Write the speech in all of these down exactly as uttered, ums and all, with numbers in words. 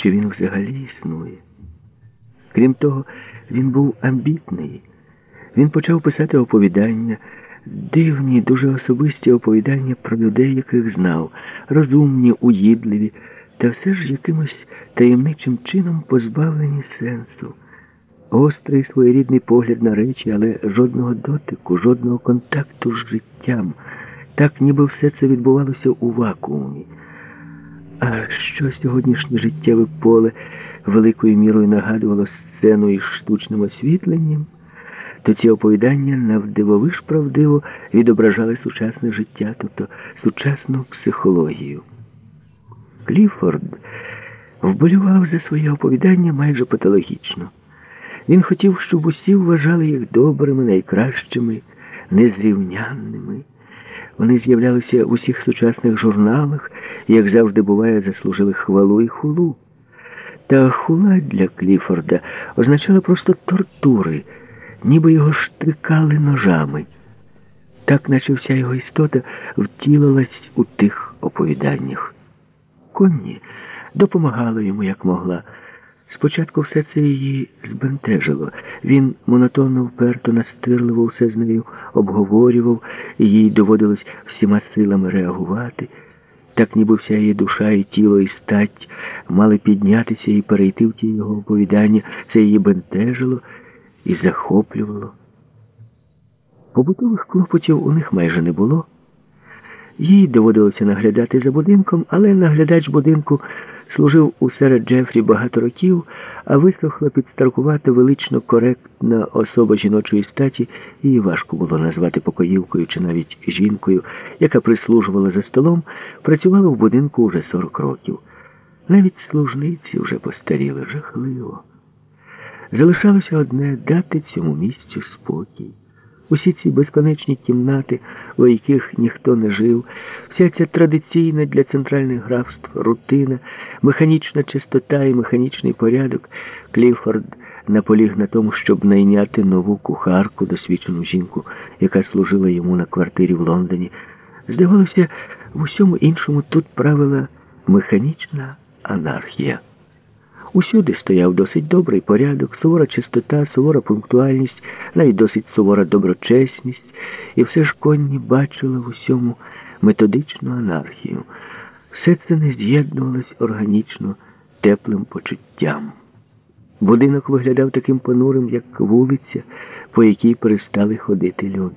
чи він взагалі існує. Крім того, він був амбітний. Він почав писати оповідання, дивні, дуже особисті оповідання про людей, яких знав, розумні, уїдливі, та все ж якимось таємничим чином позбавлені сенсу. Гострий своєрідний погляд на речі, але жодного дотику, жодного контакту з життям. Так, ніби все це відбувалося у вакуумі. А що сьогоднішнє життєве поле великою мірою нагадувало сцену із штучним освітленням, то ці оповідання навдивовиж правдиво відображали сучасне життя, тобто сучасну психологію. Кліфорд вболівав за свої оповідання майже патологічно. Він хотів, щоб усі вважали їх добрими, найкращими, незрівнянними. Вони з'являлися в усіх сучасних журналах, і, як завжди буває, заслужили хвалу і хулу. Та хула для Кліфорда означала просто тортури, ніби його штрикали ножами. Так, наче вся його істота втілилась у тих оповіданнях. Конні допомагала йому, як могла. Спочатку все це її збентежило. Він монотонно, вперто, настирливо все з нею обговорював, і їй доводилось всіма силами реагувати. Так, ніби вся її душа, і тіло, і стать мали піднятися і перейти в ті його оповідання. Це її бентежило і захоплювало. Побутових клопотів у них майже не було. Їй доводилося наглядати за будинком, але наглядач будинку служив у сера Джефрі багато років, а висохла, підстаркувата, велично коректна особа жіночої статі, її важко було назвати покоївкою чи навіть жінкою, яка прислужувала за столом, працювала в будинку уже сорок років. Навіть служниці вже постаріли жахливо. Залишалося одне – дати цьому місцю спокій. Усі ці безконечні кімнати, у яких ніхто не жив, вся ця традиційна для центральних графств рутина, механічна чистота і механічний порядок. Кліфорд наполіг на тому, щоб найняти нову кухарку, досвідчену жінку, яка служила йому на квартирі в Лондоні. Здавалося, в усьому іншому тут правила механічна анархія. Усюди стояв досить добрий порядок, сувора чистота, сувора пунктуальність, навіть досить сувора доброчесність, і все ж Конні бачила в усьому методичну анархію. Все це не з'єднувалось органічно теплим почуттям. Будинок виглядав таким понурим, як вулиця, по якій перестали ходити люди.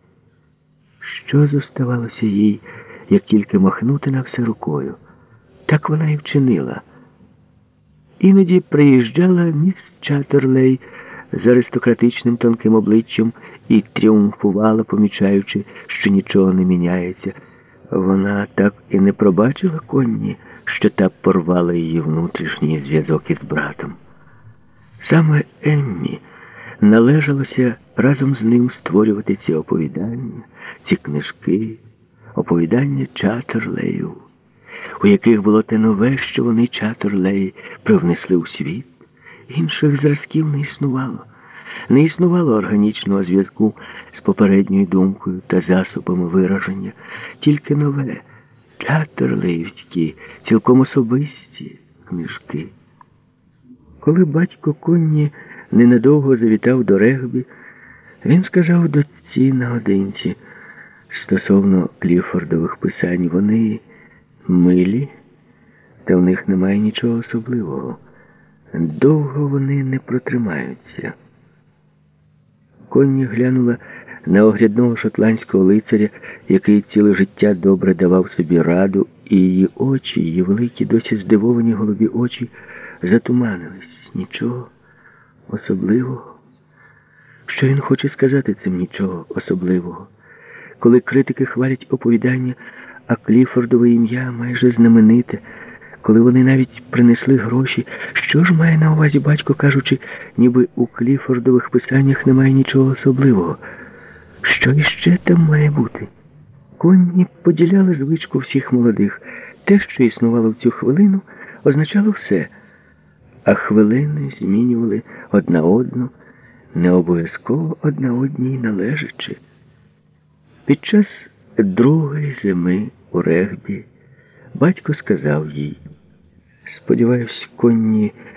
Що зоставалося їй, як тільки махнути на все рукою? Так вона і вчинила. Іноді приїжджала міс Чаттерлей з аристократичним тонким обличчям і тріумфувала, помічаючи, що нічого не міняється. Вона так і не пробачила Конні, що та порвала її внутрішній зв'язок із братом. Саме Еммі належалося разом з ним створювати ці оповідання, ці книжки, оповідання Чаттерлеїв, у яких було те нове, що вони, Чаттерлеї, привнесли у світ. Інших зразків не існувало. Не існувало органічного зв'язку з попередньою думкою та засобами вираження. Тільки нове, Чаттерлеївські, цілком особисті книжки. Коли батько Конні ненадовго завітав до Регбі, він сказав дочці наодинці стосовно Кліфордових писань: вони милі, та в них немає нічого особливого. Довго вони не протримаються. Конні глянула на оглядного шотландського лицаря, який ціле життя добре давав собі раду, і її очі, її великі, досі здивовані голубі очі, затуманились. Нічого особливого. Що він хоче сказати цим нічого особливого? Коли критики хвалять оповідання, а Кліфордове ім'я майже знамените, коли вони навіть принесли гроші, що ж має на увазі батько, кажучи, ніби у Кліфордових писаннях немає нічого особливого? Що іще там має бути? Конні поділяли звичку всіх молодих. Те, що існувало в цю хвилину, означало все. А хвилини змінювали одна одну, не обов'язково одна одній належачи. Під час другої зими у Регбі батько сказав їй: Сподіваюсь, конні